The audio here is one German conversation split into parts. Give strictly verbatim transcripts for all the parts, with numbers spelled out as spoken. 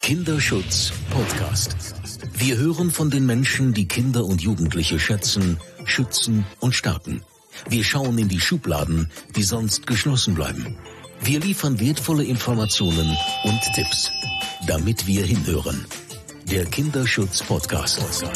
Kinderschutz Podcast. Wir hören von den Menschen, die Kinder und Jugendliche schätzen, schützen und stärken. Wir schauen in die Schubladen, die sonst geschlossen bleiben. Wir liefern wertvolle Informationen und Tipps, damit wir hinhören. Der Kinderschutz Podcast.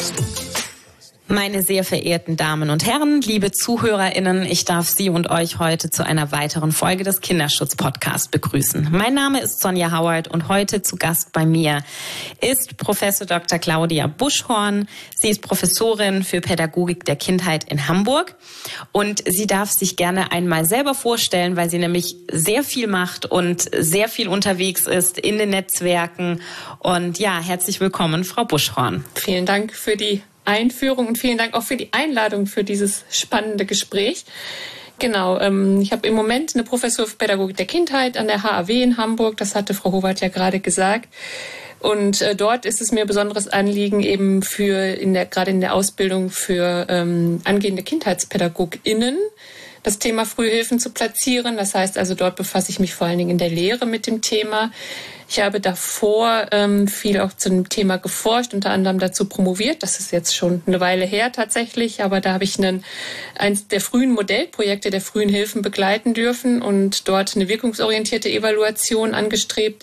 Meine sehr verehrten Damen und Herren, liebe ZuhörerInnen, ich darf Sie und euch heute zu einer weiteren Folge des Kinderschutz-Podcasts begrüßen. Mein Name ist Sonja Howard und heute zu Gast bei mir ist Professor Doktor Claudia Buschhorn. Sie ist Professorin für Pädagogik der Kindheit in Hamburg und sie darf sich gerne einmal selber vorstellen, weil sie nämlich sehr viel macht und sehr viel unterwegs ist in den Netzwerken. Und ja, herzlich willkommen, Frau Buschhorn. Vielen Dank für die Einführung und vielen Dank auch für die Einladung für dieses spannende Gespräch. Genau, ähm, ich habe im Moment eine Professur für Pädagogik der Kindheit an der H A W in Hamburg. Das hatte Frau Howard ja gerade gesagt. Und äh, dort ist es mir ein besonderes Anliegen, eben für in der gerade in der Ausbildung für ähm, angehende KindheitspädagogInnen das Thema Frühhilfen zu platzieren. Das heißt also, dort befasse ich mich vor allen Dingen in der Lehre mit dem Thema. Ich habe davor ähm, viel auch zu dem Thema geforscht, unter anderem dazu promoviert. Das ist jetzt schon eine Weile her tatsächlich, aber da habe ich einen, eins der frühen Modellprojekte der frühen Hilfen begleiten dürfen und dort eine wirkungsorientierte Evaluation angestrebt.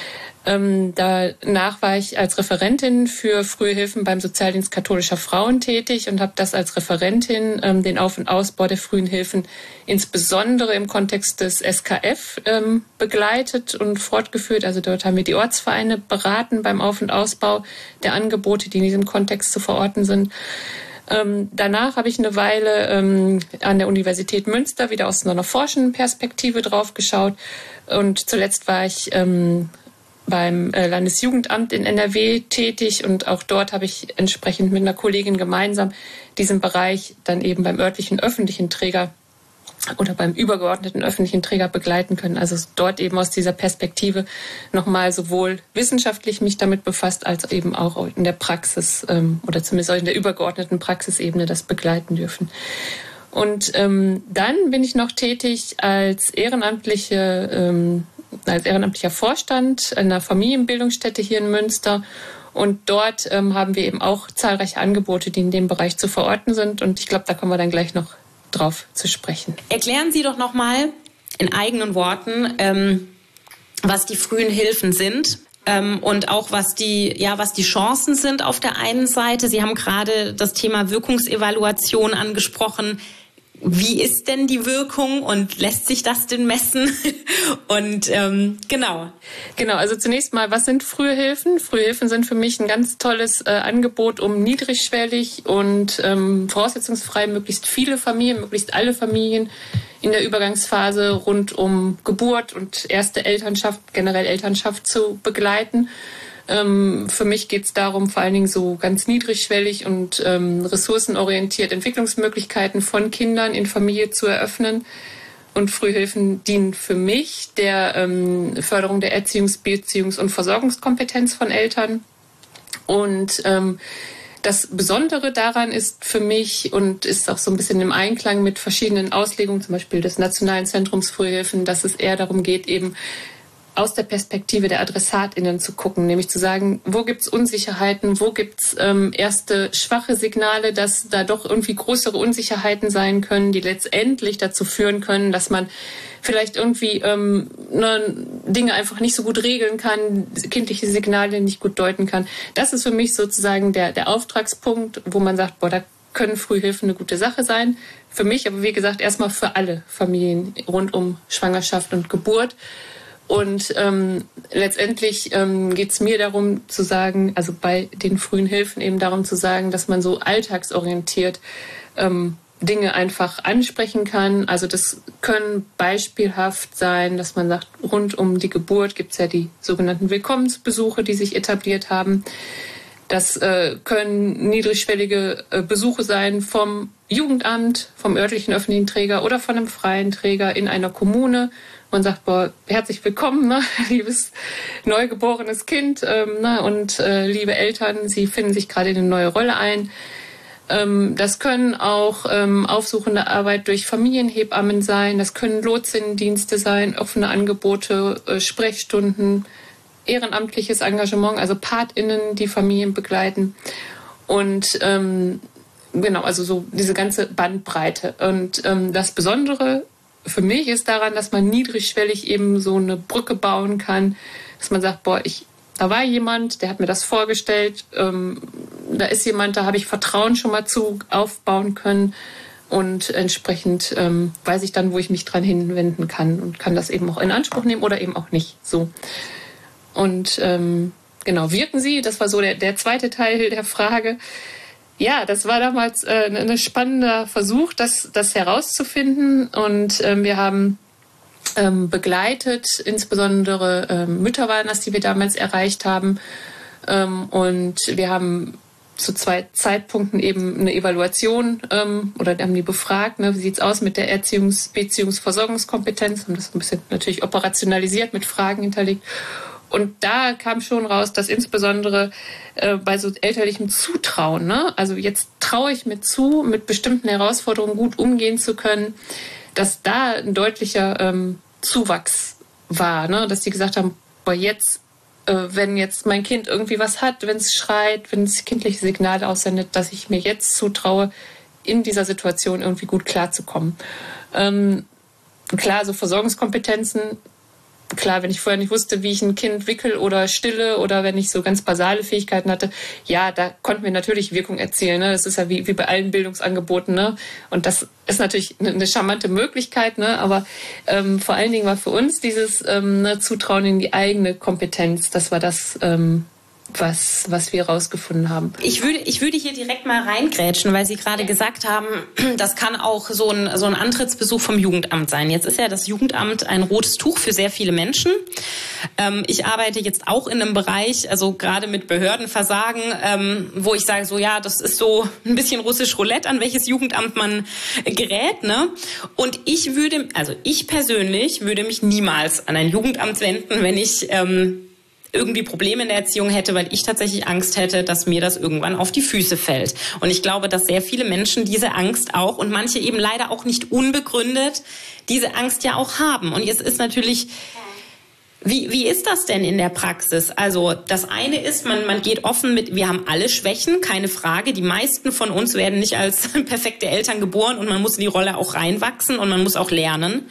Ähm, danach war ich als Referentin für frühe Hilfen beim Sozialdienst katholischer Frauen tätig und habe das als Referentin ähm, den Auf- und Ausbau der frühen Hilfen insbesondere im Kontext des S K F ähm, begleitet und fortgeführt. Also dort haben wir die Ortsvereine beraten beim Auf- und Ausbau der Angebote, die in diesem Kontext zu verorten sind. Ähm, danach habe ich eine Weile ähm, an der Universität Münster wieder aus einer forschenden Perspektive drauf geschaut und zuletzt war ich ähm, beim Landesjugendamt in N R W tätig und auch dort habe ich entsprechend mit einer Kollegin gemeinsam diesen Bereich dann eben beim örtlichen öffentlichen Träger oder beim übergeordneten öffentlichen Träger begleiten können. Also dort eben aus dieser Perspektive nochmal sowohl wissenschaftlich mich damit befasst, als eben auch in der Praxis ähm, oder zumindest auch in der übergeordneten Praxisebene das begleiten dürfen. Und ähm, dann bin ich noch tätig als ehrenamtliche ähm, als ehrenamtlicher Vorstand einer Familienbildungsstätte hier in Münster. Und dort ähm, haben wir eben auch zahlreiche Angebote, die in dem Bereich zu verorten sind. Und ich glaube, da kommen wir dann gleich noch drauf zu sprechen. Erklären Sie doch nochmal in eigenen Worten, ähm, was die frühen Hilfen sind. Ähm, und auch was die, ja, was die Chancen sind auf der einen Seite. Sie haben gerade das Thema Wirkungsevaluation angesprochen. Wie ist denn die Wirkung und lässt sich das denn messen? Und ähm, genau. Genau, also zunächst mal, was sind frühe Hilfen? Frühe Hilfen sind für mich ein ganz tolles äh, Angebot, um niedrigschwellig und ähm, voraussetzungsfrei möglichst viele Familien, möglichst alle Familien in der Übergangsphase rund um Geburt und erste Elternschaft, generell Elternschaft zu begleiten. Ähm, für mich geht es darum, vor allen Dingen so ganz niedrigschwellig und ähm, ressourcenorientiert Entwicklungsmöglichkeiten von Kindern in Familie zu eröffnen. Und Frühhilfen dienen für mich der ähm, Förderung der Erziehungs-, Beziehungs- und Versorgungskompetenz von Eltern. Und ähm, das Besondere daran ist für mich und ist auch so ein bisschen im Einklang mit verschiedenen Auslegungen, zum Beispiel des Nationalen Zentrums Frühhilfen, dass es eher darum geht, eben aus der Perspektive der AdressatInnen zu gucken, nämlich zu sagen, wo gibt's Unsicherheiten, wo gibt's ähm, erste schwache Signale, dass da doch irgendwie größere Unsicherheiten sein können, die letztendlich dazu führen können, dass man vielleicht irgendwie ähm, ne, Dinge einfach nicht so gut regeln kann, kindliche Signale nicht gut deuten kann. Das ist für mich sozusagen der, der Auftragspunkt, wo man sagt, boah, da können Frühhilfen eine gute Sache sein. Für mich, aber wie gesagt, erstmal für alle Familien rund um Schwangerschaft und Geburt. Und ähm, letztendlich ähm, geht es mir darum zu sagen, also bei den frühen Hilfen eben darum zu sagen, dass man so alltagsorientiert ähm, Dinge einfach ansprechen kann. Also das können beispielhaft sein, dass man sagt, rund um die Geburt gibt es ja die sogenannten Willkommensbesuche, die sich etabliert haben. Das äh, können niedrigschwellige äh, Besuche sein vom Jugendamt, vom örtlichen öffentlichen Träger oder von einem freien Träger in einer Kommune. Man sagt, boah, herzlich willkommen, ne, liebes neugeborenes Kind ähm, ne, und äh, liebe Eltern, Sie finden sich gerade in eine neue Rolle ein. Ähm, das können auch ähm, aufsuchende Arbeit durch Familienhebammen sein, das können Lotsinnendienste sein, offene Angebote, äh, Sprechstunden, ehrenamtliches Engagement, also PatInnen, die Familien begleiten. Und ähm, genau, also so diese ganze Bandbreite. Und ähm, das Besondere für mich ist daran, dass man niedrigschwellig eben so eine Brücke bauen kann, dass man sagt, boah, ich, da war jemand, der hat mir das vorgestellt, ähm, da ist jemand, da habe ich Vertrauen schon mal zu aufbauen können und entsprechend ähm, weiß ich dann, wo ich mich dran hinwenden kann und kann das eben auch in Anspruch nehmen oder eben auch nicht. So. Und ähm, genau, wirken Sie, das war so der, der zweite Teil der Frage. Ja, das war damals äh, ein spannender Versuch, das, das herauszufinden. Und ähm, wir haben ähm, begleitet, insbesondere ähm, Mütter waren das, die wir damals erreicht haben. Ähm, und wir haben zu zwei Zeitpunkten eben eine Evaluation ähm, oder haben die befragt, ne, wie sieht's aus mit der Erziehungs-, Beziehungsversorgungskompetenz, haben das ein bisschen natürlich operationalisiert, mit Fragen hinterlegt. Und da kam schon raus, dass insbesondere äh, bei so elterlichem Zutrauen, ne, also jetzt traue ich mir zu, mit bestimmten Herausforderungen gut umgehen zu können, dass da ein deutlicher ähm, Zuwachs war, ne, dass die gesagt haben, boah, jetzt, äh, wenn jetzt mein Kind irgendwie was hat, wenn es schreit, wenn es kindliche Signale aussendet, dass ich mir jetzt zutraue, in dieser Situation irgendwie gut klarzukommen. Ähm, klar, so Versorgungskompetenzen. Klar, wenn ich vorher nicht wusste, wie ich ein Kind wickel oder stille oder wenn ich so ganz basale Fähigkeiten hatte, ja, da konnten wir natürlich Wirkung erzielen. Ne? Das ist ja wie, wie bei allen Bildungsangeboten. Ne? Und das ist natürlich eine, eine charmante Möglichkeit. Ne? Aber ähm, vor allen Dingen war für uns dieses ähm, ne, Zutrauen in die eigene Kompetenz, das war das, ähm, was, was wir herausgefunden haben. Ich würde, ich würde hier direkt mal reingrätschen, weil Sie gerade gesagt haben, das kann auch so ein, so ein Antrittsbesuch vom Jugendamt sein. Jetzt ist ja das Jugendamt ein rotes Tuch für sehr viele Menschen. Ähm, ich arbeite jetzt auch in einem Bereich, also gerade mit Behördenversagen, ähm, wo ich sage, so ja, das ist so ein bisschen russisch Roulette, an welches Jugendamt man gerät, ne? Und ich würde, also ich persönlich würde mich niemals an ein Jugendamt wenden, wenn ich ähm, irgendwie Probleme in der Erziehung hätte, weil ich tatsächlich Angst hätte, dass mir das irgendwann auf die Füße fällt. Und ich glaube, dass sehr viele Menschen diese Angst auch und manche eben leider auch nicht unbegründet diese Angst ja auch haben. Und jetzt ist natürlich, wie, wie ist das denn in der Praxis? Also das eine ist, man, man geht offen mit, wir haben alle Schwächen, keine Frage. Die meisten von uns werden nicht als perfekte Eltern geboren und man muss in die Rolle auch reinwachsen und man muss auch lernen.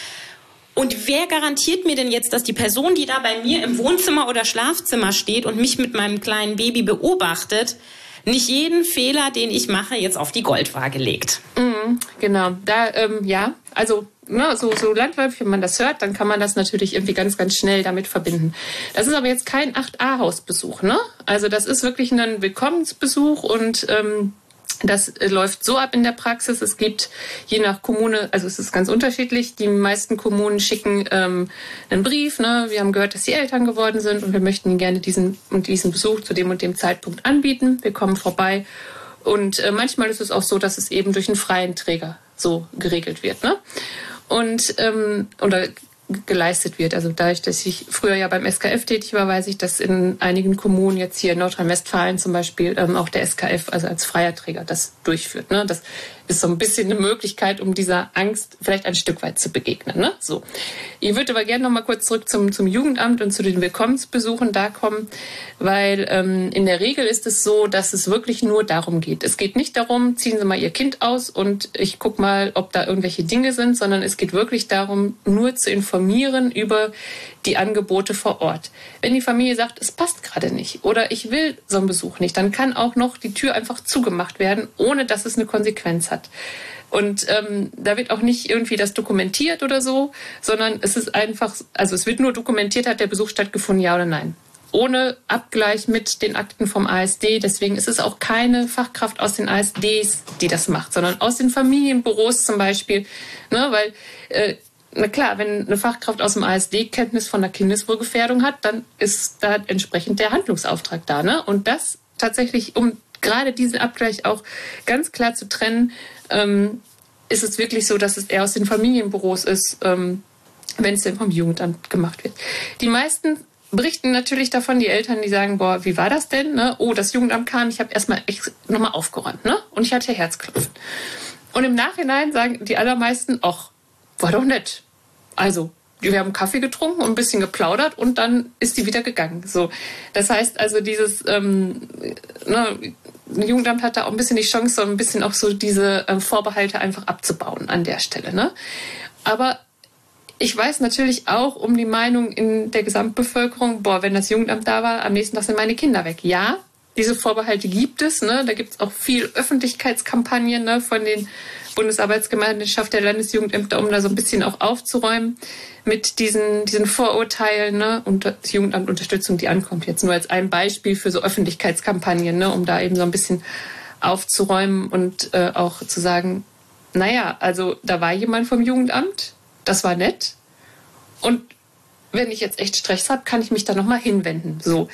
Und wer garantiert mir denn jetzt, dass die Person, die da bei mir im Wohnzimmer oder Schlafzimmer steht und mich mit meinem kleinen Baby beobachtet, nicht jeden Fehler, den ich mache, jetzt auf die Goldwaage legt? Mhm, genau, da, ähm, ja, also ne, so, so landläufig, wenn man das hört, dann kann man das natürlich irgendwie ganz, ganz schnell damit verbinden. Das ist aber jetzt kein acht a-Hausbesuch, ne? Also das ist wirklich ein Willkommensbesuch und ähm, das läuft so ab in der Praxis. Es gibt je nach Kommune, also es ist ganz unterschiedlich. Die meisten Kommunen schicken ähm, einen Brief. Ne? Wir haben gehört, dass sie Eltern geworden sind und wir möchten ihnen gerne diesen und diesen Besuch zu dem und dem Zeitpunkt anbieten. Wir kommen vorbei. Und äh, manchmal ist es auch so, dass es eben durch einen freien Träger so geregelt wird. Ne? Und ähm, oder geleistet wird. Also dadurch, dass ich früher ja beim S K F tätig war, weiß ich, dass in einigen Kommunen, jetzt hier in Nordrhein-Westfalen zum Beispiel, ähm, auch der S K F, also als freier Träger, das durchführt. Ne? Das ist so ein bisschen eine Möglichkeit, um dieser Angst vielleicht ein Stück weit zu begegnen. Ne? So. Ich würde aber gerne noch mal kurz zurück zum, zum Jugendamt und zu den Willkommensbesuchen da kommen, weil ähm, in der Regel ist es so, dass es wirklich nur darum geht. Es geht nicht darum, ziehen Sie mal Ihr Kind aus und ich gucke mal, ob da irgendwelche Dinge sind, sondern es geht wirklich darum, nur zu informieren über die Angebote vor Ort. Wenn die Familie sagt, es passt gerade nicht oder ich will so einen Besuch nicht, dann kann auch noch die Tür einfach zugemacht werden, ohne dass es eine Konsequenz hat. Und ähm, da wird auch nicht irgendwie das dokumentiert oder so, sondern es ist einfach, also es wird nur dokumentiert, hat der Besuch stattgefunden, ja oder nein. Ohne Abgleich mit den Akten vom A S D. Deswegen ist es auch keine Fachkraft aus den A S Ds, die das macht, sondern aus den Familienbüros zum Beispiel. Ne, weil, äh, na klar, wenn eine Fachkraft aus dem A S D Kenntnis von der Kindeswohlgefährdung hat, dann ist da entsprechend der Handlungsauftrag da. Ne? Und das tatsächlich, um gerade diesen Abgleich auch ganz klar zu trennen, ähm, ist es wirklich so, dass es eher aus den Familienbüros ist, ähm, wenn es denn vom Jugendamt gemacht wird. Die meisten berichten natürlich davon, die Eltern, die sagen, boah, wie war das denn? Ne? Oh, das Jugendamt kam, ich habe erstmal nochmal aufgeräumt, ne? Und ich hatte Herzklopfen. Und im Nachhinein sagen die allermeisten, ach, war doch nett. Also, wir haben Kaffee getrunken und ein bisschen geplaudert und dann ist die wieder gegangen. So, das heißt also dieses ähm, ne, Jugendamt hat da auch ein bisschen die Chance, so ein bisschen auch so diese ähm, Vorbehalte einfach abzubauen an der Stelle. Ne? Aber ich weiß natürlich auch um die Meinung in der Gesamtbevölkerung, boah, wenn das Jugendamt da war, am nächsten Tag sind meine Kinder weg. Ja, diese Vorbehalte gibt es. Ne? Da gibt es auch viel Öffentlichkeitskampagnen, ne, von den Bundesarbeitsgemeinschaft der Landesjugendämter, um da so ein bisschen auch aufzuräumen mit diesen, diesen Vorurteilen, ne, und das Jugendamt Unterstützung, die ankommt. Jetzt nur als ein Beispiel für so Öffentlichkeitskampagnen, ne, um da eben so ein bisschen aufzuräumen und äh, auch zu sagen, naja, also da war jemand vom Jugendamt, das war nett und wenn ich jetzt echt Stress habe, kann ich mich da nochmal hinwenden. So.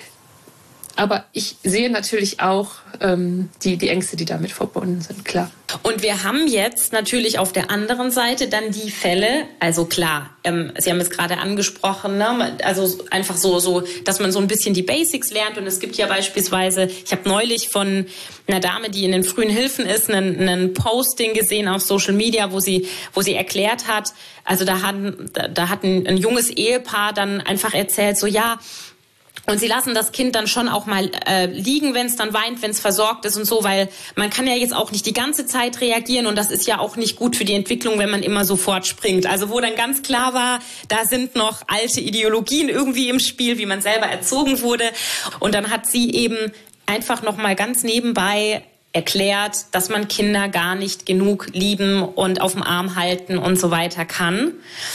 Aber ich sehe natürlich auch ähm, die, die Ängste, die damit verbunden sind, klar. Und wir haben jetzt natürlich auf der anderen Seite dann die Fälle, also klar, ähm, Sie haben es gerade angesprochen, ne? Also einfach so, so, dass man so ein bisschen die Basics lernt. Und es gibt ja beispielsweise, ich habe neulich von einer Dame, die in den frühen Hilfen ist, einen, einen Posting gesehen auf Social Media, wo sie, wo sie erklärt hat, also da hat, da, da hat ein, ein junges Ehepaar dann einfach erzählt, so ja, und sie lassen das Kind dann schon auch mal äh, liegen, wenn es dann weint, wenn es versorgt ist und so, weil man kann ja jetzt auch nicht die ganze Zeit reagieren und das ist ja auch nicht gut für die Entwicklung, wenn man immer sofort springt. Also wo dann ganz klar war, da sind noch alte Ideologien irgendwie im Spiel, wie man selber erzogen wurde. Und dann hat sie eben einfach noch mal ganz nebenbei erklärt, dass man Kinder gar nicht genug lieben und auf dem Arm halten und so weiter kann.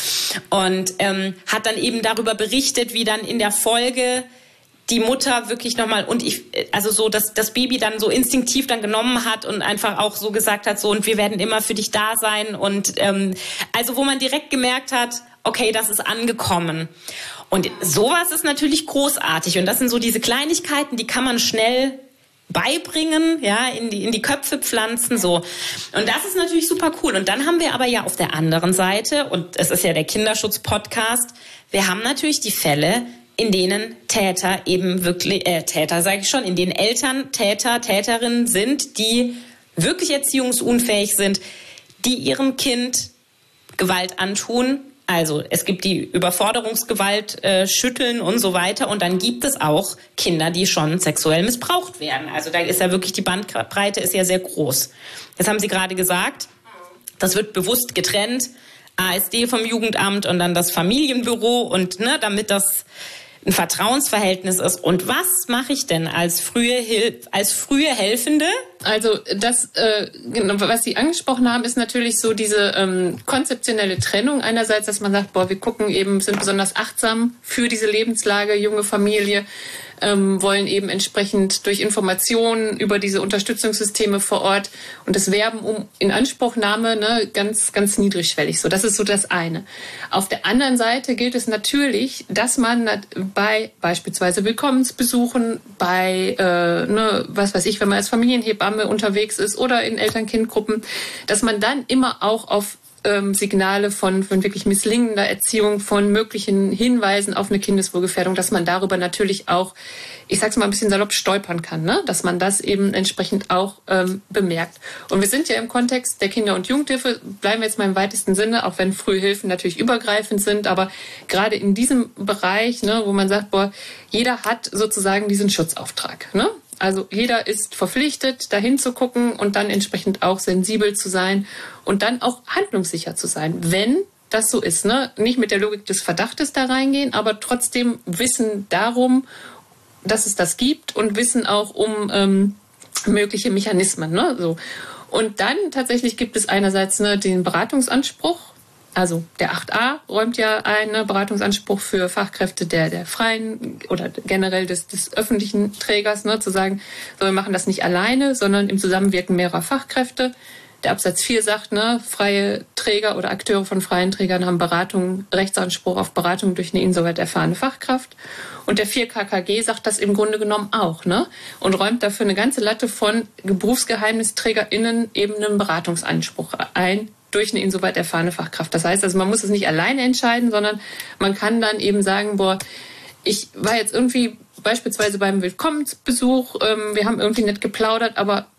Und ähm, hat dann eben darüber berichtet, wie dann in der Folge die Mutter wirklich nochmal und ich, also so, dass das Baby dann so instinktiv dann genommen hat und einfach auch so gesagt hat, so und wir werden immer für dich da sein und ähm, also wo man direkt gemerkt hat, okay, das ist angekommen. Und sowas ist natürlich großartig und das sind so diese Kleinigkeiten, die kann man schnell beibringen, ja, in die, in die Köpfe pflanzen, so. Und das ist natürlich super cool. Und dann haben wir aber ja auf der anderen Seite, und es ist ja der Kinderschutz-Podcast, wir haben natürlich die Fälle, in denen Täter eben wirklich, äh, Täter sage ich schon, in denen Eltern Täter, Täterinnen sind, die wirklich erziehungsunfähig sind, die ihrem Kind Gewalt antun. Also es gibt die Überforderungsgewalt, äh, Schütteln und so weiter. Und dann gibt es auch Kinder, die schon sexuell missbraucht werden. Also da ist ja wirklich, die Bandbreite ist ja sehr groß. Das haben Sie gerade gesagt. Das wird bewusst getrennt. A S D vom Jugendamt und dann das Familienbüro. Und ne, damit das ein Vertrauensverhältnis ist. Und was mache ich denn als frühe, Hil- als frühe Helfende? Also das, äh, was Sie angesprochen haben, ist natürlich so diese ähm, konzeptionelle Trennung. Einerseits, dass man sagt, boah, wir gucken eben, sind besonders achtsam für diese Lebenslage, junge Familie, ähm, wollen eben entsprechend durch Informationen über diese Unterstützungssysteme vor Ort und das Werben um Inanspruchnahme, ne, ganz, ganz niedrigschwellig. So, das ist so das eine. Auf der anderen Seite gilt es natürlich, dass man bei beispielsweise Willkommensbesuchen, bei, äh, ne, was weiß ich, wenn man als Familienhebamme unterwegs ist oder in Eltern-Kind-Gruppen, dass man dann immer auch auf ähm, Signale von, von wirklich misslingender Erziehung, von möglichen Hinweisen auf eine Kindeswohlgefährdung, dass man darüber natürlich auch, ich sag's mal ein bisschen salopp, stolpern kann, ne? Dass man das eben entsprechend auch ähm, bemerkt. Und wir sind ja im Kontext der Kinder- und Jugendhilfe, bleiben wir jetzt mal im weitesten Sinne, auch wenn Frühhilfen natürlich übergreifend sind, aber gerade in diesem Bereich, ne, wo man sagt, boah, jeder hat sozusagen diesen Schutzauftrag, ne? Also jeder ist verpflichtet, dahin zu gucken und dann entsprechend auch sensibel zu sein und dann auch handlungssicher zu sein, wenn das so ist, ne? Nicht mit der Logik des Verdachtes da reingehen, aber trotzdem Wissen darum, dass es das gibt und Wissen auch um ähm, mögliche Mechanismen, ne? So. Und dann tatsächlich gibt es einerseits, ne, den Beratungsanspruch. Also der acht a räumt ja einen Beratungsanspruch für Fachkräfte der, der freien oder generell des, des öffentlichen Trägers, ne, zu sagen, so, wir machen das nicht alleine, sondern im Zusammenwirken mehrerer Fachkräfte. Der Absatz vier sagt, ne, freie Träger oder Akteure von freien Trägern haben Beratung, Rechtsanspruch auf Beratung durch eine insoweit erfahrene Fachkraft. Und der vier K K G sagt das im Grunde genommen auch, ne, und räumt dafür eine ganze Latte von BerufsgeheimnisträgerInnen eben einen Beratungsanspruch ein, durch eine insoweit erfahrene Fachkraft. Das heißt, also man muss es nicht alleine entscheiden, sondern man kann dann eben sagen, boah, ich war jetzt irgendwie beispielsweise beim Willkommensbesuch, ähm, wir haben irgendwie nicht geplaudert, aber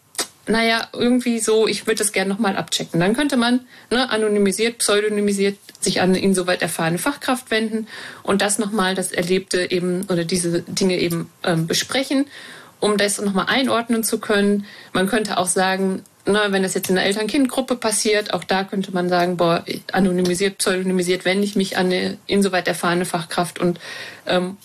naja, irgendwie so, ich würde das gerne nochmal abchecken. Dann könnte man ne, anonymisiert, pseudonymisiert sich an eine insoweit erfahrene Fachkraft wenden und das nochmal, das Erlebte eben oder diese Dinge eben ähm, besprechen, um das nochmal einordnen zu können. Man könnte auch sagen, na, wenn das jetzt in einer Eltern-Kind-Gruppe passiert, auch da könnte man sagen, boah, anonymisiert, pseudonymisiert wende ich mich an eine insoweit erfahrene Fachkraft und ähm,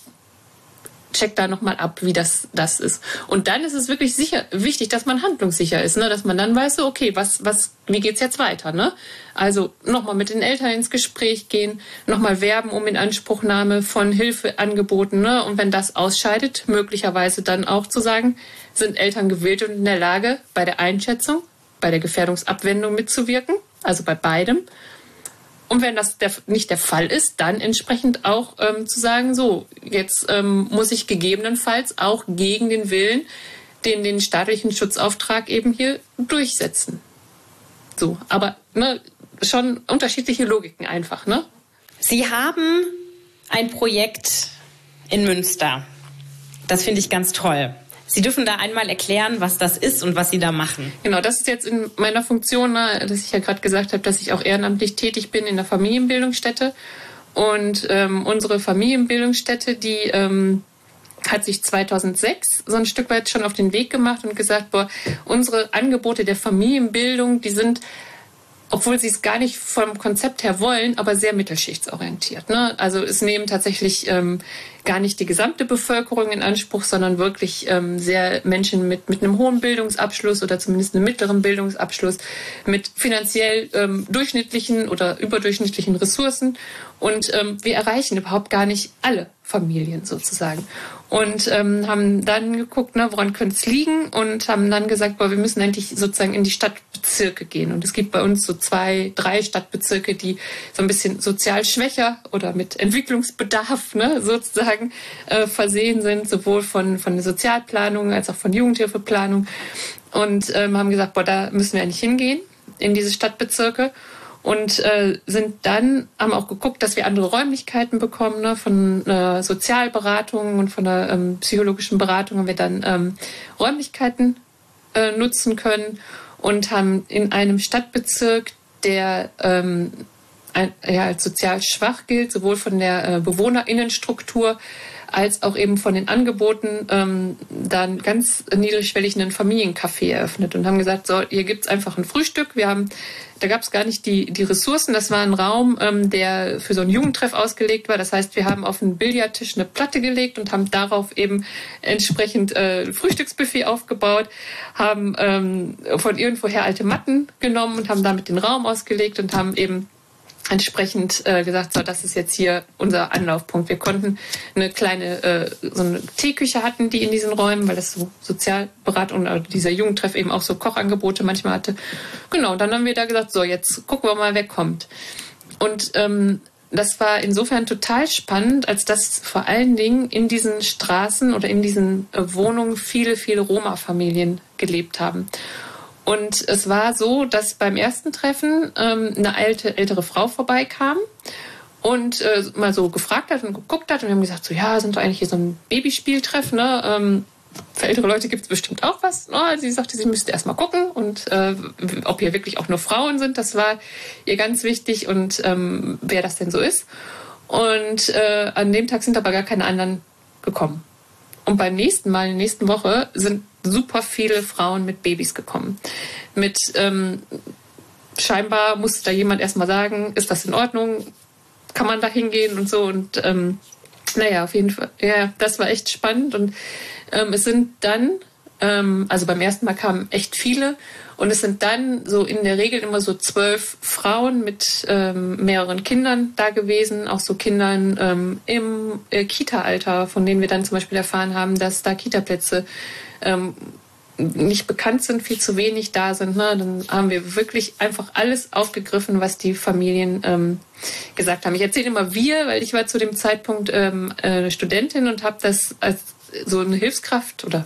check da nochmal ab, wie das, das ist. Und dann ist es wirklich sicher, wichtig, dass man handlungssicher ist, ne? Dass man dann weiß, so, okay, was, was, wie geht's jetzt weiter, ne? Also nochmal mit den Eltern ins Gespräch gehen, nochmal werben um Inanspruchnahme von Hilfeangeboten, ne? Und wenn das ausscheidet, möglicherweise dann auch zu sagen, sind Eltern gewillt und in der Lage, bei der Einschätzung, bei der Gefährdungsabwendung mitzuwirken, also bei beidem. Und wenn das der, nicht der Fall ist, dann entsprechend auch ähm, zu sagen, so, jetzt ähm, muss ich gegebenenfalls auch gegen den Willen, den, den staatlichen Schutzauftrag eben hier durchsetzen. So, aber ne, schon unterschiedliche Logiken einfach, ne? Sie haben ein Projekt in Münster. Das finde ich ganz toll. Sie dürfen da einmal erklären, was das ist und was Sie da machen. Genau, das ist jetzt in meiner Funktion, ne, dass ich ja gerade gesagt habe, dass ich auch ehrenamtlich tätig bin in der Familienbildungsstätte. Und ähm, unsere Familienbildungsstätte, die ähm, hat sich zweitausendsechs so ein Stück weit schon auf den Weg gemacht und gesagt, boah, unsere Angebote der Familienbildung, die sind, obwohl sie es gar nicht vom Konzept her wollen, aber sehr mittelschichtsorientiert. Ne? Also es nehmen tatsächlich ähm, gar nicht die gesamte Bevölkerung in Anspruch, sondern wirklich ähm, sehr Menschen mit, mit einem hohen Bildungsabschluss oder zumindest einem mittleren Bildungsabschluss, mit finanziell ähm, durchschnittlichen oder überdurchschnittlichen Ressourcen. Und ähm, wir erreichen überhaupt gar nicht alle Familien sozusagen. Und ähm, haben dann geguckt, ne, woran könnte es liegen, und haben dann gesagt, boah, wir müssen endlich sozusagen in die Stadtbezirke gehen. Und es gibt bei uns so zwei, drei Stadtbezirke, die so ein bisschen sozial schwächer oder mit Entwicklungsbedarf ne, sozusagen äh, versehen sind, sowohl von, von der Sozialplanung als auch von Jugendhilfeplanung. Und ähm, haben gesagt, boah, da müssen wir eigentlich hingehen, in diese Stadtbezirke. Und äh, sind dann, haben auch geguckt, dass wir andere Räumlichkeiten bekommen, ne, von äh, Sozialberatung und von der ähm, psychologischen Beratung haben wir dann ähm, Räumlichkeiten äh, nutzen können und haben in einem Stadtbezirk, der ähm, ein, ja, als sozial schwach gilt, sowohl von der äh, BewohnerInnenstruktur als auch eben von den Angeboten, ähm, dann ganz niedrigschwellig einen Familiencafé eröffnet und haben gesagt, so, hier gibt's einfach ein Frühstück. Wir haben, da gab's gar nicht die, die Ressourcen. Das war ein Raum, ähm, der für so einen Jugendtreff ausgelegt war. Das heißt, wir haben auf einen Billardtisch eine Platte gelegt und haben darauf eben entsprechend äh, Frühstücksbuffet aufgebaut, haben ähm, von irgendwoher alte Matten genommen und haben damit den Raum ausgelegt und haben eben entsprechend äh, gesagt, so, das ist jetzt hier unser Anlaufpunkt. Wir konnten eine kleine, äh, so eine Teeküche hatten, die in diesen Räumen, weil das so Sozialberatung oder dieser Jugendtreff eben auch so Kochangebote manchmal hatte. Genau, dann haben wir da gesagt, so, jetzt gucken wir mal, wer kommt. Und ähm, das war insofern total spannend, als dass vor allen Dingen in diesen Straßen oder in diesen äh, Wohnungen viele, viele Roma-Familien gelebt haben. Und es war so, dass beim ersten Treffen ähm, eine alte, ältere Frau vorbeikam und äh, mal so gefragt hat und geguckt hat. Und wir haben gesagt, so, ja, sind doch eigentlich hier so ein Babyspieltreff, ne? Ähm, für ältere Leute gibt es bestimmt auch was. Oh, sie sagte, sie müsste erst mal gucken und äh, ob hier wirklich auch nur Frauen sind. Das war ihr ganz wichtig und ähm, wer das denn so ist. Und äh, an dem Tag sind aber gar keine anderen gekommen. Und beim nächsten Mal, in der nächsten Woche, sind super viele Frauen mit Babys gekommen. Mit ähm, scheinbar musste da jemand erstmal sagen, ist das in Ordnung? Kann man da hingehen und so? Und ähm, naja, auf jeden Fall, ja, das war echt spannend. Und ähm, es sind dann, ähm, also beim ersten Mal kamen echt viele. Und es sind dann so in der Regel immer so zwölf Frauen mit ähm, mehreren Kindern da gewesen, auch so Kindern ähm, im äh, Kita-Alter, von denen wir dann zum Beispiel erfahren haben, dass da Kita-Plätze ähm, nicht bekannt sind, viel zu wenig da sind. Ne? Dann haben wir wirklich einfach alles aufgegriffen, was die Familien ähm, gesagt haben. Ich erzähle immer wir, weil ich war zu dem Zeitpunkt ähm, äh, Studentin und habe das als so eine Hilfskraft oder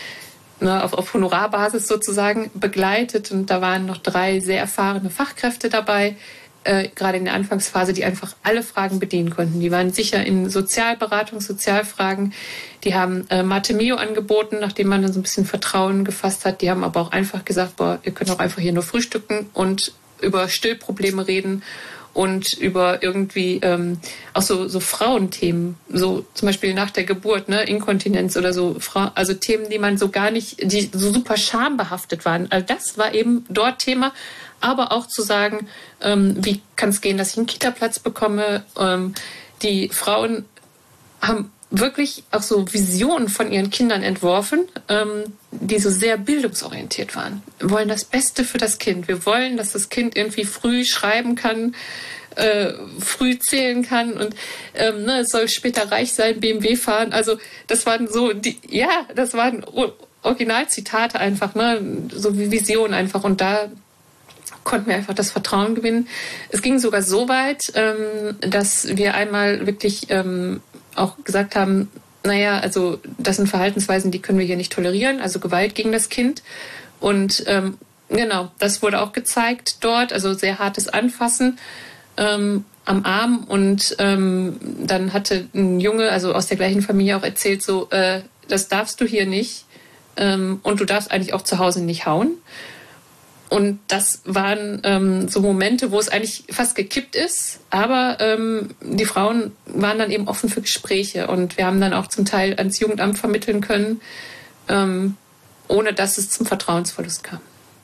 Ne, auf, auf Honorarbasis sozusagen begleitet. Und da waren noch drei sehr erfahrene Fachkräfte dabei, äh, gerade in der Anfangsphase, die einfach alle Fragen bedienen konnten. Die waren sicher in Sozialberatung, Sozialfragen. Die haben äh, Mate Mio angeboten, nachdem man dann so ein bisschen Vertrauen gefasst hat. Die haben aber auch einfach gesagt, boah, ihr könnt auch einfach hier nur frühstücken und über Stillprobleme reden und über irgendwie ähm, auch so, so Frauenthemen, so zum Beispiel nach der Geburt, ne, Inkontinenz oder so, also Themen, die man so gar nicht, die so super schambehaftet waren. Also das war eben dort Thema, aber auch zu sagen, ähm, wie kann es gehen, dass ich einen Kita-Platz bekomme. Ähm, die Frauen haben wirklich auch so Visionen von ihren Kindern entworfen, ähm, die so sehr bildungsorientiert waren. Wir wollen das Beste für das Kind. Wir wollen, dass das Kind irgendwie früh schreiben kann, äh, früh zählen kann und ähm, ne, es soll später reich sein, B M W fahren. Also das waren so, die, ja, das waren Originalzitate einfach, ne, so wie Visionen einfach. Und da konnten wir einfach das Vertrauen gewinnen. Es ging sogar so weit, ähm, dass wir einmal wirklich ähm, auch gesagt haben, naja, also das sind Verhaltensweisen, die können wir hier nicht tolerieren, also Gewalt gegen das Kind. Und ähm, genau, das wurde auch gezeigt dort, also sehr hartes Anfassen ähm, am Arm. Und ähm, dann hatte ein Junge, also aus der gleichen Familie auch erzählt, so, äh, das darfst du hier nicht ähm, und du darfst eigentlich auch zu Hause nicht hauen. Und das waren ähm, so Momente, wo es eigentlich fast gekippt ist. Aber ähm, die Frauen waren dann eben offen für Gespräche. Und wir haben dann auch zum Teil ans Jugendamt vermitteln können, ähm, ohne dass es zum Vertrauensverlust kam.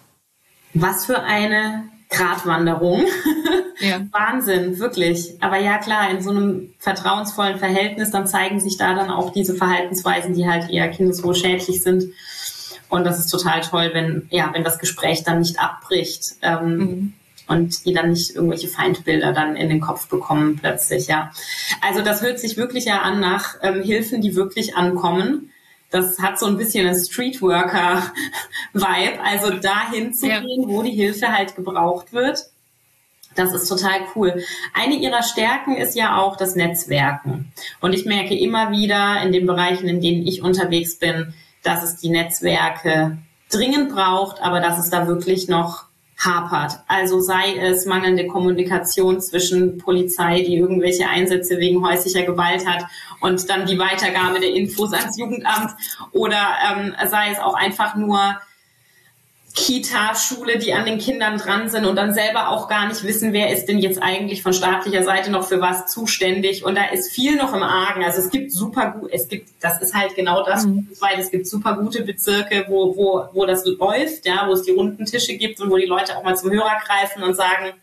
Was für eine Gratwanderung. Ja. Wahnsinn, wirklich. Aber ja klar, in so einem vertrauensvollen Verhältnis, dann zeigen sich da dann auch diese Verhaltensweisen, die halt eher kindeswohlschädlich sind. Und das ist total toll, wenn, ja, wenn das Gespräch dann nicht abbricht ähm, mhm. und die dann nicht irgendwelche Feindbilder dann in den Kopf bekommen plötzlich, ja. Also das hört sich wirklich ja an nach ähm, Hilfen, die wirklich ankommen. Das hat so ein bisschen einen Streetworker-Vibe, also dahin zu ja. gehen, wo die Hilfe halt gebraucht wird. Das ist total cool. Eine ihrer Stärken ist ja auch das Netzwerken. Und ich merke immer wieder in den Bereichen, in denen ich unterwegs bin, dass es die Netzwerke dringend braucht, aber dass es da wirklich noch hapert. Also sei es mangelnde Kommunikation zwischen Polizei, die irgendwelche Einsätze wegen häuslicher Gewalt hat und dann die Weitergabe der Infos ans Jugendamt, oder ähm, sei es auch einfach nur Kita, Schule, die an den Kindern dran sind und dann selber auch gar nicht wissen, wer ist denn jetzt eigentlich von staatlicher Seite noch für was zuständig. Und da ist viel noch im Argen. Also es gibt super gut, es gibt, das ist halt genau das, mhm. weil es gibt super gute Bezirke, wo, wo, wo das läuft, ja, wo es die runden Tische gibt und wo die Leute auch mal zum Hörer greifen und sagen,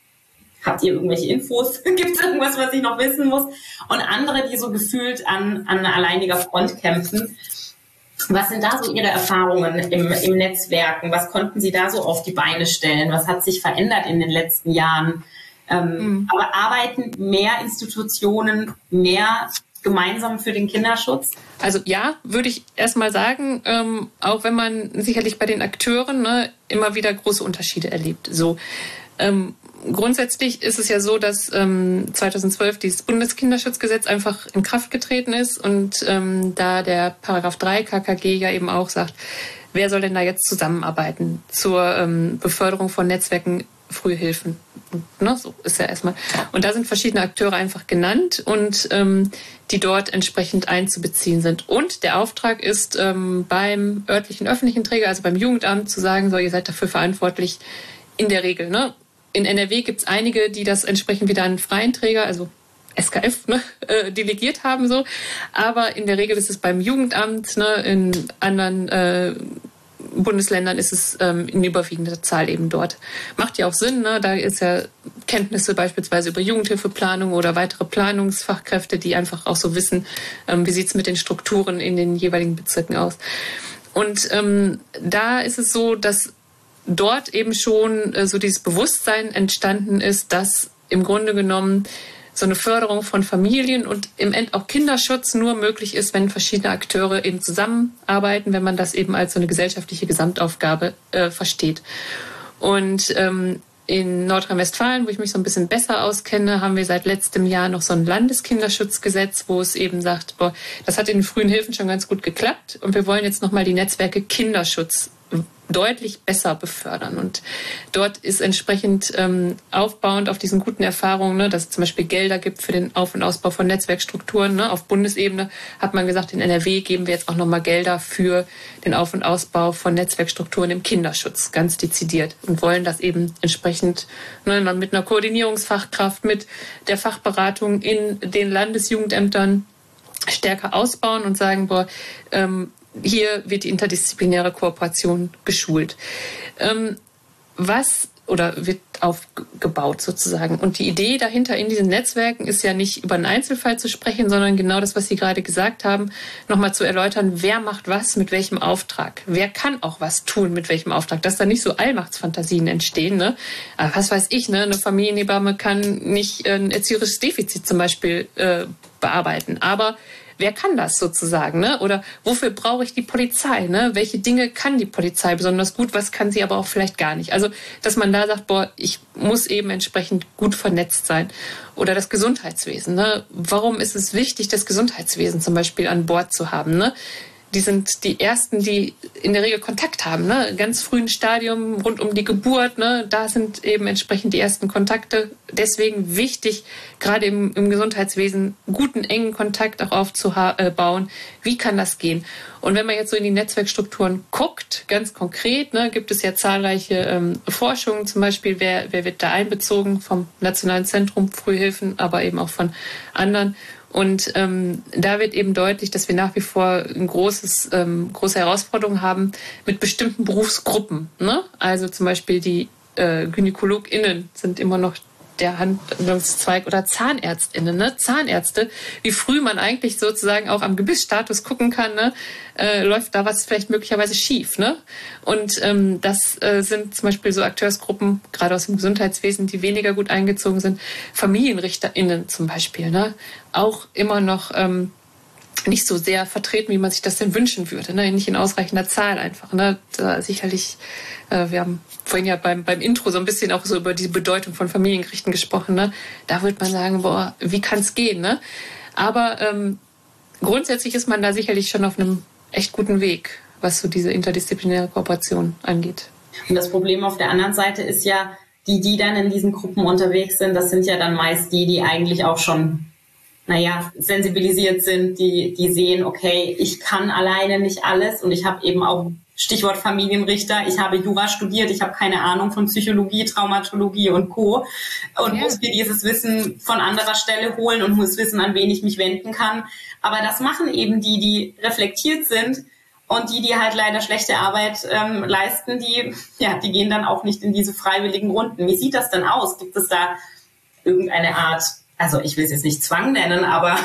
habt ihr irgendwelche Infos? Gibt es irgendwas, was ich noch wissen muss? Und andere, die so gefühlt an, an alleiniger Front kämpfen. Was sind da so Ihre Erfahrungen im, im Netzwerken? Was konnten Sie da so auf die Beine stellen? Was hat sich verändert in den letzten Jahren? Ähm, mhm. Aber arbeiten mehr Institutionen mehr gemeinsam für den Kinderschutz? Also ja, würde ich erstmal sagen, ähm, auch wenn man sicherlich bei den Akteuren ne, immer wieder große Unterschiede erlebt. So, ähm, grundsätzlich ist es ja so, dass ähm, zweitausendzwölf dieses Bundeskinderschutzgesetz einfach in Kraft getreten ist und ähm, da der Paragraph drei K K G ja eben auch sagt, wer soll denn da jetzt zusammenarbeiten zur ähm, Beförderung von Netzwerken, Frühhilfen. Ne, so ist ja erstmal. Und da sind verschiedene Akteure einfach genannt und ähm, die dort entsprechend einzubeziehen sind. Und der Auftrag ist ähm, beim örtlichen öffentlichen Träger, also beim Jugendamt, zu sagen, so, ihr seid dafür verantwortlich, in der Regel, ne? In N R W gibt es einige, die das entsprechend wieder an freien Träger, also S K F, ne, äh, delegiert haben. So. Aber in der Regel ist es beim Jugendamt, ne, in anderen äh, Bundesländern ist es ähm, in überwiegender Zahl eben dort. Macht ja auch Sinn, ne? Da ist ja Kenntnisse beispielsweise über Jugendhilfeplanung oder weitere Planungsfachkräfte, die einfach auch so wissen, ähm, wie sieht es mit den Strukturen in den jeweiligen Bezirken aus. Und ähm, da ist es so, dass dort eben schon äh, so dieses Bewusstsein entstanden ist, dass im Grunde genommen so eine Förderung von Familien und im End auch Kinderschutz nur möglich ist, wenn verschiedene Akteure eben zusammenarbeiten, wenn man das eben als so eine gesellschaftliche Gesamtaufgabe äh, versteht. Und ähm, in Nordrhein-Westfalen, wo ich mich so ein bisschen besser auskenne, haben wir seit letztem Jahr noch so ein Landeskinderschutzgesetz, wo es eben sagt, boah, das hat in den frühen Hilfen schon ganz gut geklappt und wir wollen jetzt nochmal die Netzwerke Kinderschutz deutlich besser befördern. Und dort ist entsprechend ähm, aufbauend auf diesen guten Erfahrungen, ne, dass es zum Beispiel Gelder gibt für den Auf- und Ausbau von Netzwerkstrukturen. Ne. Auf Bundesebene hat man gesagt, in N R W geben wir jetzt auch nochmal Gelder für den Auf- und Ausbau von Netzwerkstrukturen im Kinderschutz, ganz dezidiert. Und wollen das eben entsprechend ne, mit einer Koordinierungsfachkraft, mit der Fachberatung in den Landesjugendämtern stärker ausbauen und sagen, boah, ähm, hier wird die interdisziplinäre Kooperation geschult. Ähm, was oder wird aufgebaut sozusagen. Und die Idee dahinter in diesen Netzwerken ist ja nicht über einen Einzelfall zu sprechen, sondern genau das, was Sie gerade gesagt haben, nochmal zu erläutern, wer macht was mit welchem Auftrag. Wer kann auch was tun mit welchem Auftrag, dass da nicht so Allmachtsfantasien entstehen. Ne? Aber was weiß ich, ne? Eine Familienhebamme kann nicht ein erzieherisches Defizit zum Beispiel äh, bearbeiten, aber wer kann das sozusagen? Ne? Oder wofür brauche ich die Polizei? Ne? Welche Dinge kann die Polizei besonders gut? Was kann sie aber auch vielleicht gar nicht? Also, dass man da sagt, boah, ich muss eben entsprechend gut vernetzt sein. Oder das Gesundheitswesen. Ne? Warum ist es wichtig, das Gesundheitswesen zum Beispiel an Bord zu haben? Ne? Die sind die Ersten, die in der Regel Kontakt haben. Ne? Ganz frühen Stadium rund um die Geburt. Ne? Da sind eben entsprechend die ersten Kontakte. Deswegen wichtig, gerade im, im Gesundheitswesen, guten, engen Kontakt auch aufzubauen. Wie kann das gehen? Und wenn man jetzt so in die Netzwerkstrukturen guckt, ganz konkret, ne, gibt es ja zahlreiche ähm, Forschungen. Zum Beispiel, wer, wer wird da einbezogen vom Nationalen Zentrum Frühhilfen, aber eben auch von anderen. Und ähm, da wird eben deutlich, dass wir nach wie vor ein großes, ähm, große Herausforderungen haben mit bestimmten Berufsgruppen. Ne? Also zum Beispiel die äh, GynäkologInnen sind immer noch der Handlungszweig oder ZahnärztInnen, ne? Zahnärzte, wie früh man eigentlich sozusagen auch am Gebissstatus gucken kann, ne? Äh, läuft da was vielleicht möglicherweise schief, ne? Und ähm, das äh, sind zum Beispiel so Akteursgruppen, gerade aus dem Gesundheitswesen, die weniger gut eingezogen sind. FamilienrichterInnen zum Beispiel, ne? Auch immer noch ähm, nicht so sehr vertreten, wie man sich das denn wünschen würde, ne? Nicht in ausreichender Zahl einfach, ne? Da sicherlich, äh, wir haben vorhin ja beim, beim Intro so ein bisschen auch so über die Bedeutung von Familiengerichten gesprochen, ne? Da würde man sagen, boah, wie kann es gehen, ne? Aber ähm, grundsätzlich ist man da sicherlich schon auf einem echt guten Weg, was so diese interdisziplinäre Kooperation angeht. Und das Problem auf der anderen Seite ist ja, die, die dann in diesen Gruppen unterwegs sind, das sind ja dann meist die, die eigentlich auch schon, naja, sensibilisiert sind, die, die sehen, okay, ich kann alleine nicht alles und ich habe eben auch, Stichwort Familienrichter, ich habe Jura studiert, ich habe keine Ahnung von Psychologie, Traumatologie und Co. Und ja. muss mir dieses Wissen von anderer Stelle holen und muss wissen, an wen ich mich wenden kann. Aber das machen eben die, die reflektiert sind und die, die halt leider schlechte Arbeit ähm, leisten, die, ja, die gehen dann auch nicht in diese freiwilligen Runden. Wie sieht das denn aus? Gibt es da irgendeine Art, also ich will es jetzt nicht Zwang nennen, aber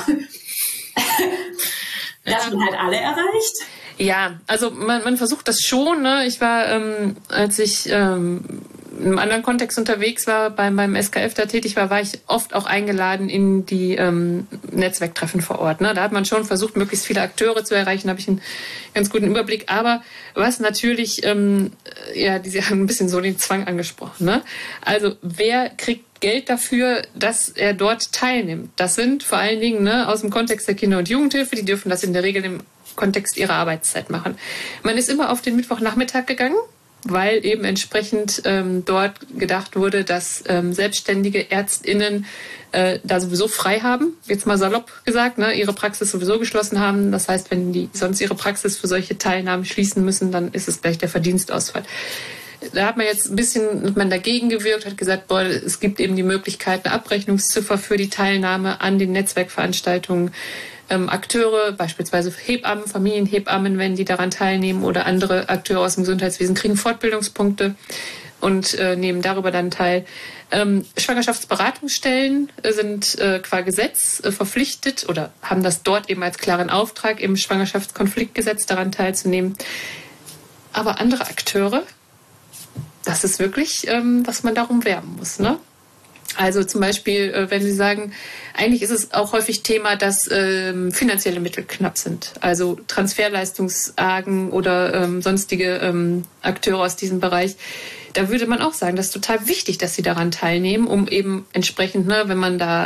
dass man halt alle erreicht? Ja, also man, man versucht das schon. Ne? Ich war, ähm, als ich ähm, in einem anderen Kontext unterwegs war, beim, beim S K F da tätig war, war ich oft auch eingeladen in die ähm, Netzwerktreffen vor Ort. Ne? Da hat man schon versucht, möglichst viele Akteure zu erreichen, da habe ich einen ganz guten Überblick. Aber was natürlich, ähm, ja, Sie haben ein bisschen so den Zwang angesprochen. Ne? Also wer kriegt Geld dafür, dass er dort teilnimmt? Das sind vor allen Dingen ne, aus dem Kontext der Kinder- und Jugendhilfe, die dürfen das in der Regel im Kontext ihrer Arbeitszeit machen. Man ist immer auf den Mittwochnachmittag gegangen, weil eben entsprechend ähm, dort gedacht wurde, dass ähm, selbstständige ÄrztInnen äh, da sowieso frei haben, jetzt mal salopp gesagt, ne, ihre Praxis sowieso geschlossen haben. Das heißt, wenn die sonst ihre Praxis für solche Teilnahmen schließen müssen, dann ist es gleich der Verdienstausfall. Da hat man jetzt ein bisschen hat man dagegen gewirkt, hat gesagt, boah, es gibt eben die Möglichkeit, eine Abrechnungsziffer für die Teilnahme an den Netzwerkveranstaltungen. Ähm, Akteure, beispielsweise Hebammen, Familienhebammen, wenn die daran teilnehmen oder andere Akteure aus dem Gesundheitswesen kriegen Fortbildungspunkte und äh, nehmen darüber dann teil. Ähm, Schwangerschaftsberatungsstellen sind äh, qua Gesetz äh, verpflichtet oder haben das dort eben als klaren Auftrag, im Schwangerschaftskonfliktgesetz daran teilzunehmen. Aber andere Akteure, das ist wirklich, ähm, was man darum werben muss, ne? Also zum Beispiel, wenn Sie sagen, eigentlich ist es auch häufig Thema, dass ähm, finanzielle Mittel knapp sind. Also Transferleistungsargen oder ähm, sonstige ähm, Akteure aus diesem Bereich. Da würde man auch sagen, das ist total wichtig, dass sie daran teilnehmen, um eben entsprechend, ne, wenn man da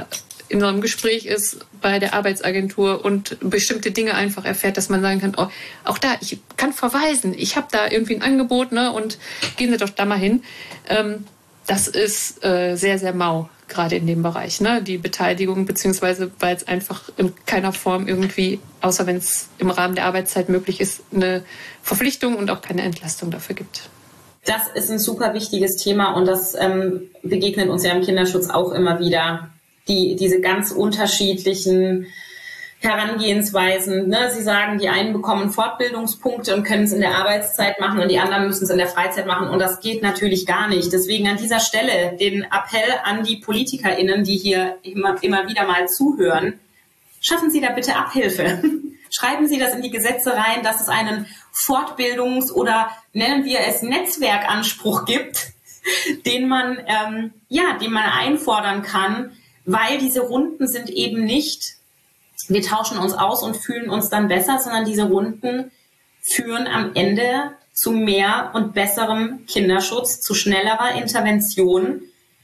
in so einem Gespräch ist bei der Arbeitsagentur und bestimmte Dinge einfach erfährt, dass man sagen kann, oh, auch da, ich kann verweisen, ich habe da irgendwie ein Angebot, ne, und gehen Sie doch da mal hin. Ähm, das ist äh, sehr, sehr mau, gerade in dem Bereich, ne, die Beteiligung, beziehungsweise weil es einfach in keiner Form irgendwie, außer wenn es im Rahmen der Arbeitszeit möglich ist, eine Verpflichtung und auch keine Entlastung dafür gibt. Das ist ein super wichtiges Thema und das ähm, begegnet uns ja im Kinderschutz auch immer wieder. Die, diese ganz unterschiedlichen Herangehensweisen. Ne? Sie sagen, die einen bekommen Fortbildungspunkte und können es in der Arbeitszeit machen und die anderen müssen es in der Freizeit machen. Und das geht natürlich gar nicht. Deswegen an dieser Stelle den Appell an die PolitikerInnen, die hier immer, immer wieder mal zuhören. Schaffen Sie da bitte Abhilfe. Schreiben Sie das in die Gesetze rein, dass es einen Fortbildungs- oder nennen wir es Netzwerkanspruch gibt, den man, ähm, ja, den man einfordern kann, weil diese Runden sind eben nicht, wir tauschen uns aus und fühlen uns dann besser, sondern diese Runden führen am Ende zu mehr und besserem Kinderschutz, zu schnellerer Intervention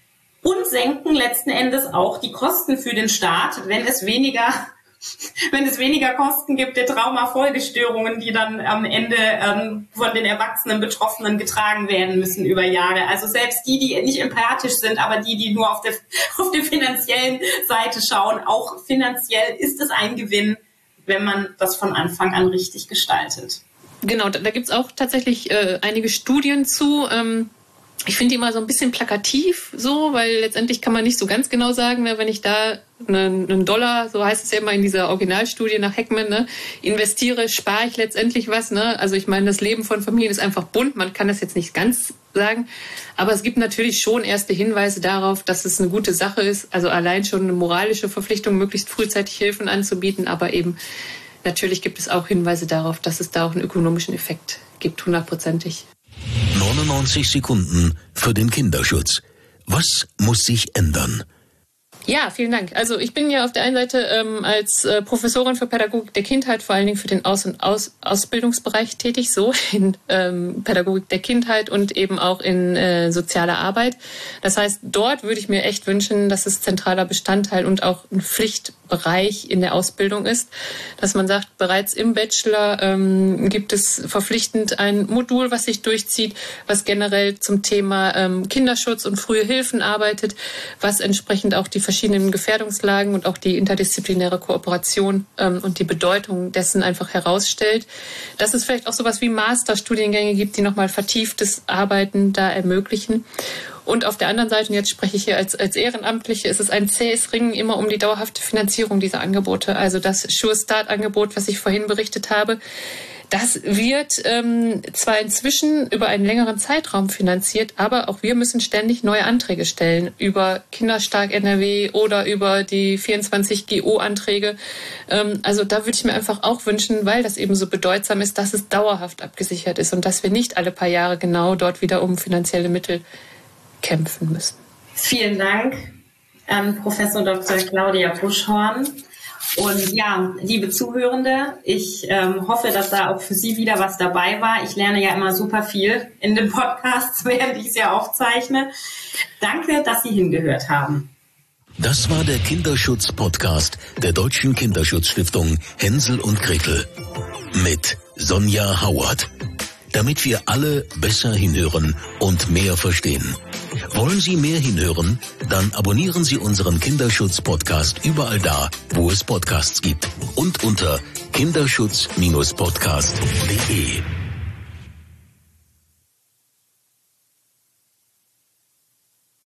und senken letzten Endes auch die Kosten für den Staat, wenn es weniger wenn es weniger Kosten gibt der Traumafolgestörungen, die dann am Ende ähm, von den erwachsenen Betroffenen getragen werden müssen über Jahre. Also selbst die, die nicht empathisch sind, aber die, die nur auf der, auf der finanziellen Seite schauen, auch finanziell ist es ein Gewinn, wenn man das von Anfang an richtig gestaltet. Genau, da, da gibt es auch tatsächlich äh, einige Studien zu. Ähm Ich finde die immer so ein bisschen plakativ so, weil letztendlich kann man nicht so ganz genau sagen, ne, wenn ich da einen, einen Dollar, so heißt es ja immer in dieser Originalstudie nach Heckman, ne, investiere, spare ich letztendlich was. Ne? Also ich meine, das Leben von Familien ist einfach bunt, man kann das jetzt nicht ganz sagen, aber es gibt natürlich schon erste Hinweise darauf, dass es eine gute Sache ist, also allein schon eine moralische Verpflichtung, möglichst frühzeitig Hilfen anzubieten, aber eben natürlich gibt es auch Hinweise darauf, dass es da auch einen ökonomischen Effekt gibt, hundertprozentig. neunundneunzig Sekunden für den Kinderschutz. Was muss sich ändern? Ja, vielen Dank. Also ich bin ja auf der einen Seite ähm, als äh, Professorin für Pädagogik der Kindheit vor allen Dingen für den Aus- und Aus- Ausbildungsbereich tätig, so in ähm, Pädagogik der Kindheit und eben auch in äh, sozialer Arbeit. Das heißt, dort würde ich mir echt wünschen, dass es zentraler Bestandteil und auch ein Pflichtbereich in der Ausbildung ist, dass man sagt, bereits im Bachelor ähm, gibt es verpflichtend ein Modul, was sich durchzieht, was generell zum Thema ähm, Kinderschutz und frühe Hilfen arbeitet, was entsprechend auch die verschiedenen Gefährdungslagen und auch die interdisziplinäre Kooperation ähm, und die Bedeutung dessen einfach herausstellt. Dass es vielleicht auch sowas wie Masterstudiengänge gibt, die nochmal vertieftes Arbeiten da ermöglichen. Und auf der anderen Seite, und jetzt spreche ich hier als, als Ehrenamtliche, ist es ein zähes Ringen immer um die dauerhafte Finanzierung dieser Angebote. Also das Sure Start-Angebot, was ich vorhin berichtet habe, das wird ähm, zwar inzwischen über einen längeren Zeitraum finanziert, aber auch wir müssen ständig neue Anträge stellen über Kinderstark N R W oder über die vierundzwanzig G O-Anträge. Ähm, also da würde ich mir einfach auch wünschen, weil das eben so bedeutsam ist, dass es dauerhaft abgesichert ist und dass wir nicht alle paar Jahre genau dort wieder um finanzielle Mittel kämpfen müssen. Vielen Dank an Professor Doktor Claudia Buschhorn. Und ja, liebe Zuhörende, ich ähm, hoffe, dass da auch für Sie wieder was dabei war. Ich lerne ja immer super viel in den Podcasts, während ich sie aufzeichne. Danke, dass Sie hingehört haben. Das war der Kinderschutz-Podcast der Deutschen Kinderschutzstiftung Hänsel und Gretel mit Sonja Hauert. Damit wir alle besser hinhören und mehr verstehen. Wollen Sie mehr hinhören? Dann abonnieren Sie unseren Kinderschutz-Podcast überall da, wo es Podcasts gibt und unter kinderschutz Bindestrich podcast punkt de.